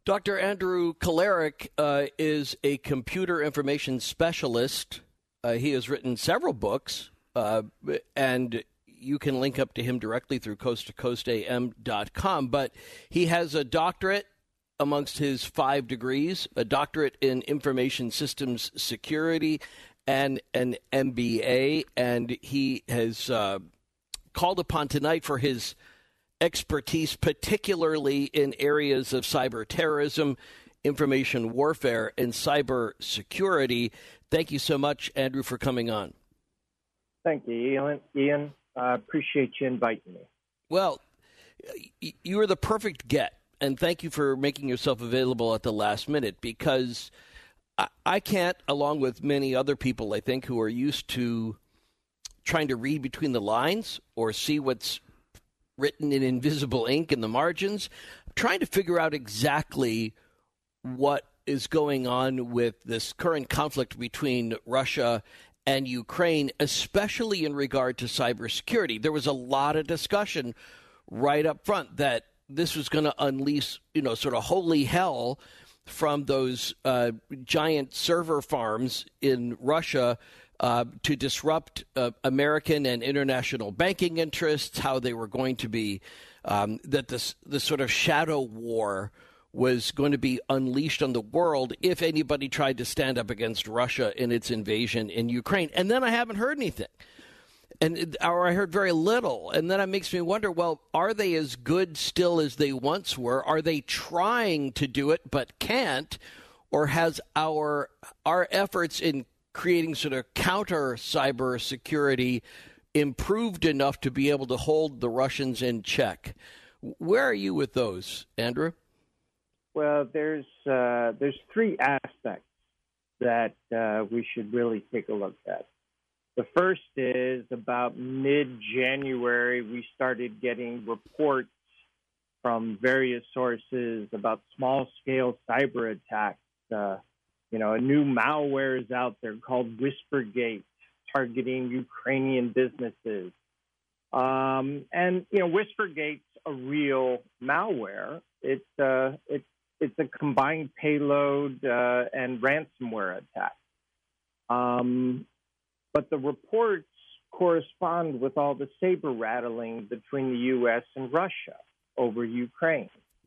Dr. Andrew Kolarik is a computer information specialist. He has written several books, and you can link up to him directly through coasttocoastam.com. But he has a doctorate amongst his 5 degrees, a doctorate in information systems security, and an MBA. And he has called upon tonight for his expertise, particularly in areas of cyber terrorism, information warfare, and cyber security. Thank you so much, Andrew, for coming on. Thank you, Ian. I appreciate you inviting me. Well, you are the perfect get, and thank you for making yourself available at the last minute, because I can't, along with many other people, I think, who are used to trying to read between the lines or see what's written in invisible ink in the margins, trying to figure out exactly what is going on with this current conflict between Russia and Ukraine, especially in regard to cybersecurity. There was a lot of discussion right up front that this was going to unleash, sort of holy hell from those giant server farms in Russia to disrupt American and international banking interests, how they were going to be, that this sort of shadow war was going to be unleashed on the world if anybody tried to stand up against Russia in its invasion in Ukraine. And then I haven't heard anything, or I heard very little. And then it makes me wonder, well, are they as good still as they once were? Are they trying to do it but can't? Or has our efforts in creating sort of counter cyber security improved enough to be able to hold the Russians in check? Where are you with those, Andrew? Well, there's 3 aspects that we should really take a look at. The first is about mid-January, we started getting reports from various sources about small-scale cyber attacks. A new malware is out there called WhisperGate, targeting Ukrainian businesses. WhisperGate's a real malware. It's a combined payload and ransomware attack. But the reports correspond with all the saber rattling between the U.S. and Russia over Ukraine.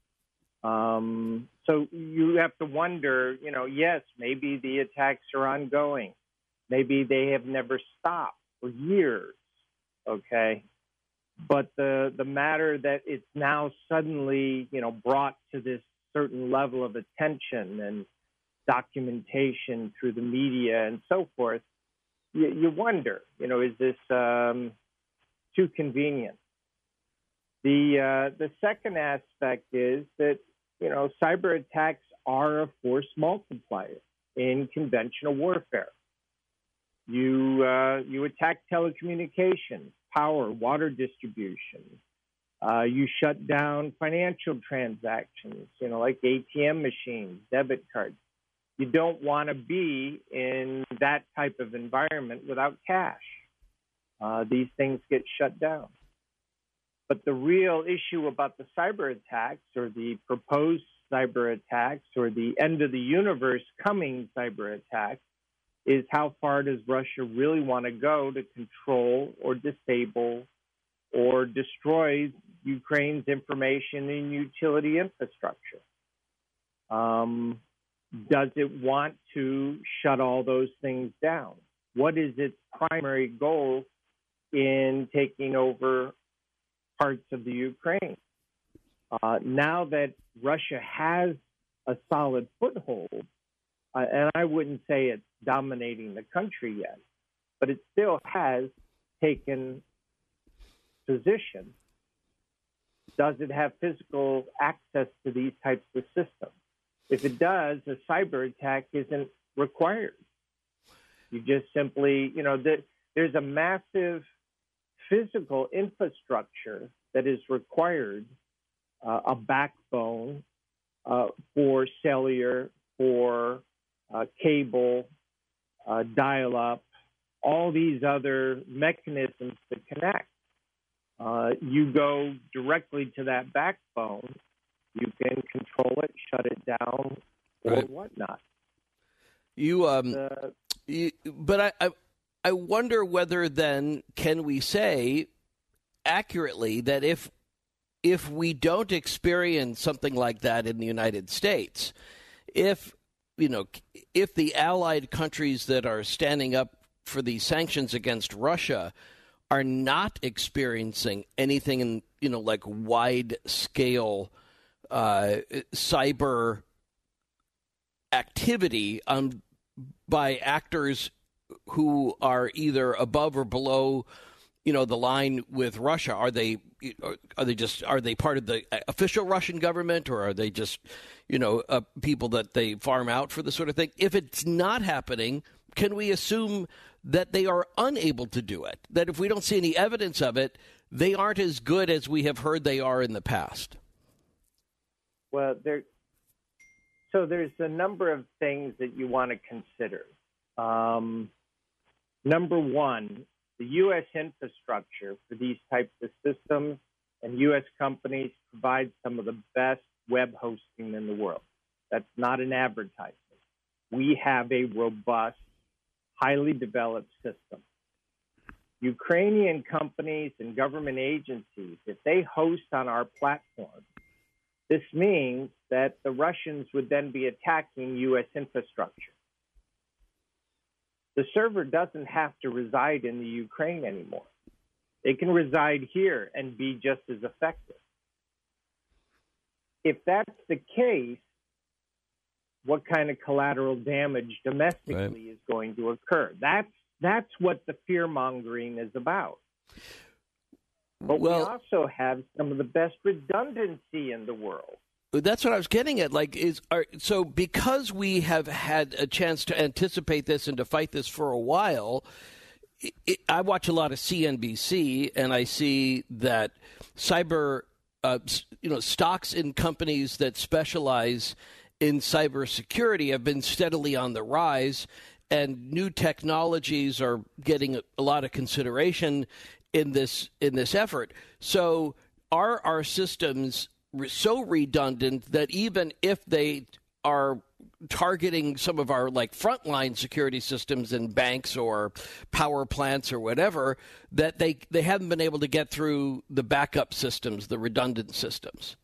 So you have to wonder, yes, maybe the attacks are ongoing. Maybe they have never stopped for years, okay? But the matter that it's now suddenly, brought to this certain level of attention and documentation through the media and so forth, you wonder, is this too convenient? The second aspect is that, cyber attacks are a force multiplier in conventional warfare. You attack telecommunications, power, water distribution. You shut down financial transactions, like ATM machines, debit cards. You don't want to be in that type of environment without cash. These things get shut down. But the real issue about the cyber attacks, or the proposed cyber attacks, or the end of the universe coming cyber attacks, is how far does Russia really want to go to control or disable or destroy Ukraine's information and utility infrastructure? Does it want to shut all those things down? What is its primary goal in taking over parts of the Ukraine? Now that Russia has a solid foothold, and I wouldn't say it's dominating the country yet, but it still has taken position. Does it have physical access to these types of systems? If it does, a cyber attack isn't required. You just simply, there's a massive physical infrastructure that is required, a backbone for cellular, for cable, dial-up, all these other mechanisms to connect. You go directly to that backbone, you can control it, shut it down, or whatnot. But I wonder whether then can we say accurately that if we don't experience something like that in the United States, if the allied countries that are standing up for these sanctions against Russia are not experiencing anything in like wide scale cyber activity by actors who are either above or below the line with Russia, are they part of the official Russian government, or are they just people that they farm out for this sort of thing? If it's not happening, can we assume that they are unable to do it? That if we don't see any evidence of it, they aren't as good as we have heard they are in the past? Well, there's a number of things that you want to consider. Number one, the U.S. infrastructure for these types of systems and U.S. companies provide some of the best web hosting in the world. That's not an advertisement. We have a robust, highly developed system. Ukrainian companies and government agencies, if they host on our platform, this means that the Russians would then be attacking U.S. infrastructure. The server doesn't have to reside in the Ukraine anymore. It can reside here and be just as effective. If that's the case, what kind of collateral damage domestically is going to occur? That's what the fear-mongering is about. But we also have some of the best redundancy in the world. That's what I was getting at. So because we have had a chance to anticipate this and to fight this for a while, I watch a lot of CNBC, and I see that cyber, stocks in companies that specialize in cybersecurity have been steadily on the rise, and new technologies are getting a lot of consideration in this effort. So are our systems so redundant that even if they are targeting some of our frontline security systems in banks or power plants or whatever, that they haven't been able to get through the backup systems, the redundant systems?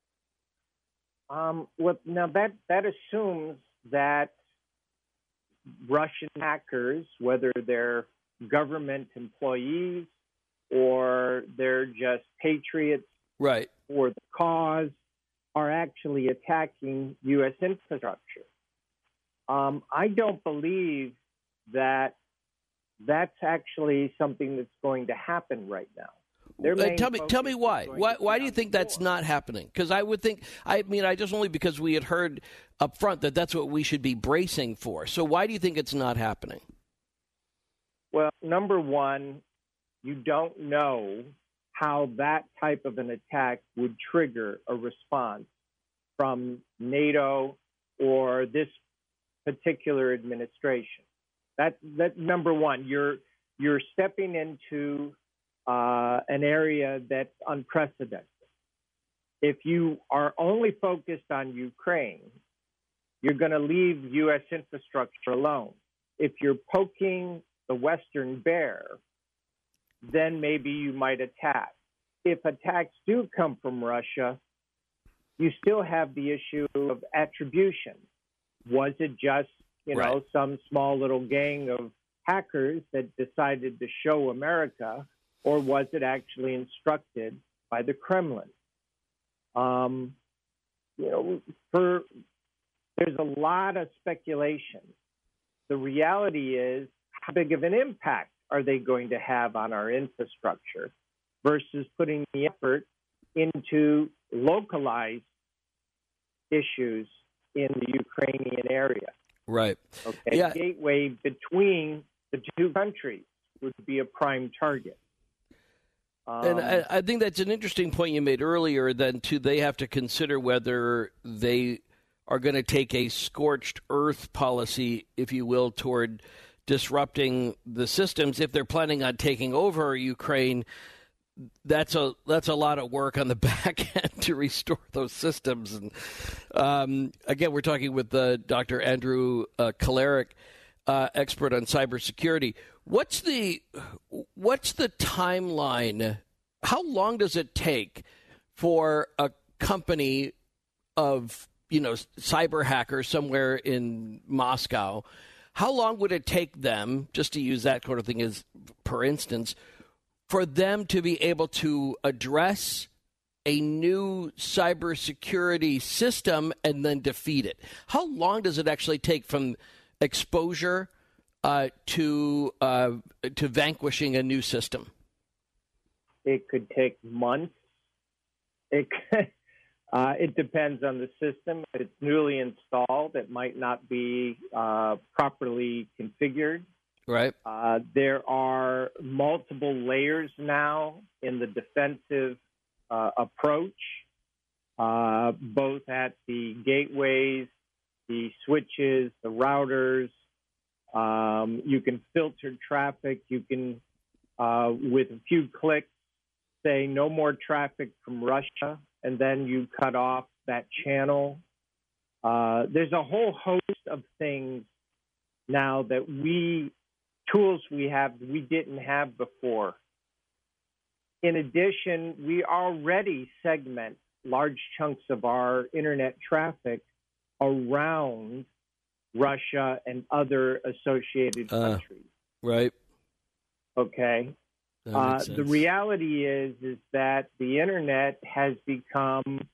Now that assumes that Russian hackers, whether they're government employees or they're just patriots for the cause, are actually attacking U.S. infrastructure. I don't believe that that's actually something that's going to happen right now. Tell me why. Why do you think that's not happening? Because I would think, I just only because we had heard up front that that's what we should be bracing for. So why do you think it's not happening? Well, number one, you don't know how that type of an attack would trigger a response from NATO or this particular administration. That number one, you're stepping into an area that's unprecedented. If you are only focused on Ukraine, you're going to leave U.S. infrastructure alone. If you're poking the Western bear, then maybe you might attack. If attacks do come from Russia, you still have the issue of attribution. Was it just, some small little gang of hackers that decided to show America, or was it actually instructed by the Kremlin? There's a lot of speculation. The reality is, how big of an impact are they going to have on our infrastructure versus putting the effort into localized issues in the Ukrainian area? Right. Okay. Yeah. Gateway between the two countries would be a prime target. And I think that's an interesting point you made earlier. Then, too, they have to consider whether they are going to take a scorched earth policy, if you will, toward disrupting the systems. If they're planning on taking over Ukraine, that's a lot of work on the back end to restore those systems. And again, we're talking with Dr. Andrew Kolarik, expert on cybersecurity. What's the timeline? How long does it take for a company of cyber hackers somewhere in Moscow? How long would it take them, just to use that kind of thing as per instance, for them to be able to address a new cybersecurity system and then defeat it? How long does it actually take from exposure to vanquishing a new system? It could take months. It depends on the system. If it's newly installed, it might not be properly configured. Right. There are multiple layers now in the defensive approach, both at the gateways, the switches, the routers. You can filter traffic. You can, with a few clicks, say no more traffic from Russia, and then you cut off that channel. There's a whole host of things now that tools we have we didn't have before. In addition, we already segment large chunks of our internet traffic around Russia and other associated countries. Right. Okay. The reality is that the internet has become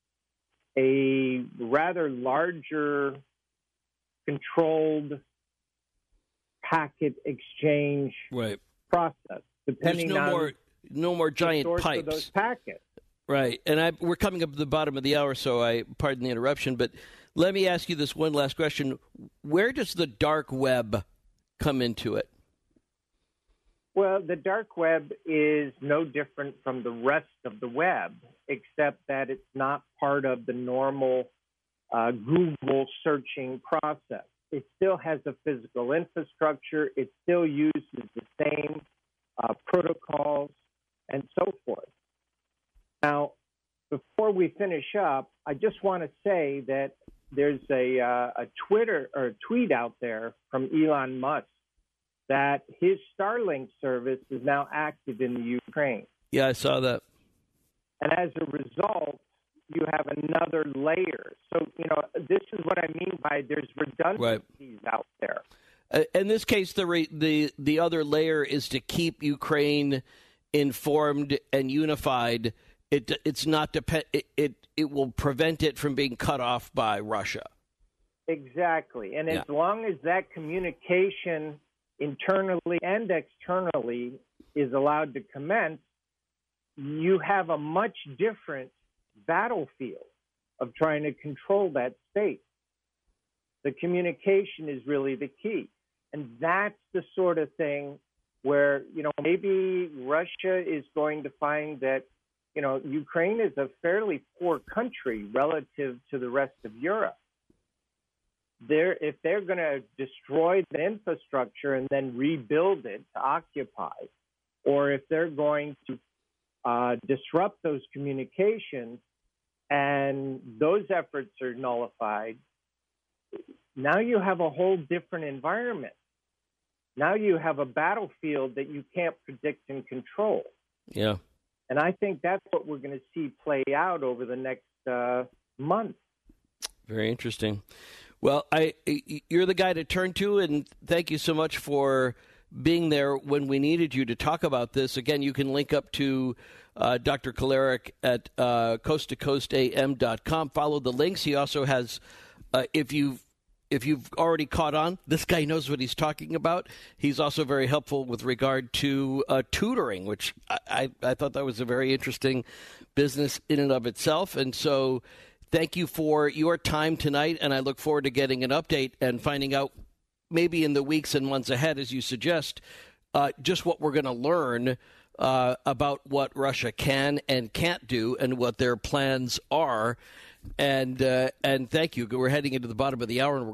a rather larger controlled packet exchange process, depending on no more giant the source pipes. Of those packets. Right, and we're coming up to the bottom of the hour, so I pardon the interruption, but let me ask you this one last question: where does the dark web come into it? Well, the dark web is no different from the rest of the web, except that it's not part of the normal Google searching process. It still has a physical infrastructure. It still uses the same protocols and so forth. Now, before we finish up, I just want to say that there's a tweet out there from Elon Musk that his Starlink service is now active in the Ukraine. Yeah, I saw that. And as a result, you have another layer. So, this is what I mean by there's redundancies out there. In this case, the other layer is to keep Ukraine informed and unified. It's not it will prevent it from being cut off by Russia. Exactly. And as long as that communication internally and externally is allowed to commence, you have a much different battlefield of trying to control that space. The communication is really the key. And that's the sort of thing where, maybe Russia is going to find that, Ukraine is a fairly poor country relative to the rest of Europe. If they're going to destroy the infrastructure and then rebuild it to occupy, or if they're going to disrupt those communications and those efforts are nullified, now you have a whole different environment. Now you have a battlefield that you can't predict and control. Yeah. And I think that's what we're going to see play out over the next month. Very interesting. Well, you're the guy to turn to, and thank you so much for being there when we needed you to talk about this. Again, you can link up to Dr. Kolarik at coasttocoastam.com. Follow the links. He also has, if you've already caught on, this guy knows what he's talking about. He's also very helpful with regard to tutoring, which I thought that was a very interesting business in and of itself. And so thank you for your time tonight, and I look forward to getting an update and finding out maybe in the weeks and months ahead, as you suggest, just what we're going to learn about what Russia can and can't do and what their plans are. And thank you. We're heading into the bottom of the hour, and we're